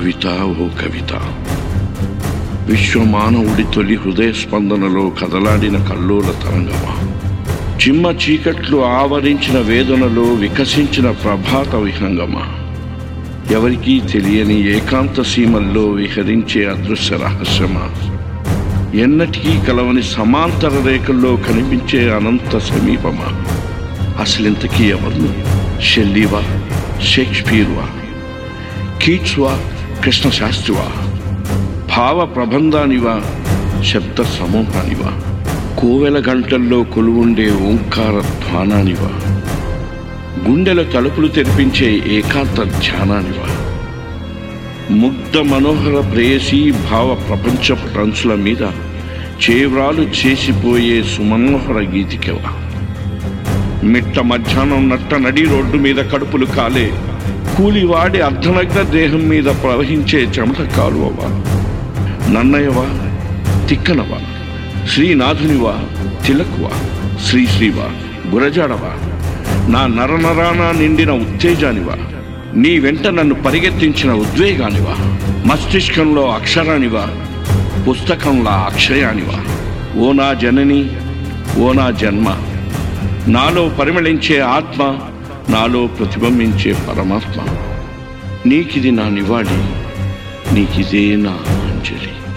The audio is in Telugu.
కవిత ఓ కవిత, విశ్వమానవుడి తొలి హృదయ స్పందనలో కదలాడిన కల్లోల తరంగమా, చిమ్మ చీకట్లు ఆవరించిన వేదనలో వికసించిన ప్రభాత విహంగమా, ఎవరికీ తెలియని ఏకాంత సీమల్లో విహరించే అదృశ్య రహస్యమా, ఎన్నటికీ కలవని సమాంతర రేఖల్లో కనిపించే అనంత సమీపమా, అసలింతకీ ఎవరు? షెల్లీవా, షేక్స్పియర్వా, కీట్స్వా, కృష్ణశాస్త్రివా, భావ ప్రబంధానివా, శబ్ద సమూహానివా, కోవెల గంటల్లో కొలువుండే ఓంకార ధ్వానానివా, గుండెల తలుపులు తెరిపించే ఏకాంత ధ్యానానివా, ముగ్ధ మనోహర ప్రేయసీ భావ ప్రపంచపు టంచుల మీద చేవ్రాలు చేసిపోయే సుమనోహర గీతికవా, మిట్ట మధ్యాహ్నం నట్ట నడి రోడ్డు మీద కడుపులు కాలే కూలివాడి అర్ధనగ్న దేహం మీద ప్రవహించే చెమట కాలువవా, నన్నయవా, తిక్కనవా, శ్రీనాథునివా, తిలకువా, శ్రీశ్రీవా, గురజాడవా, నా నరనరాన నిండిన ఉత్తేజానివా, నీ వెంట నన్ను పరిగెత్తించిన ఉద్వేగానివా, మస్తిష్కంలో అక్షరానివా, పుస్తకంలా అక్షయానివా, ఓ నా జనని, ఓ నా జన్మ, నాలో పరిమళించే ఆత్మ, నాలో ప్రతిబింబించే పరమాత్మ, నీకిది నా నివాళి, నీకిదే నా అంజలి.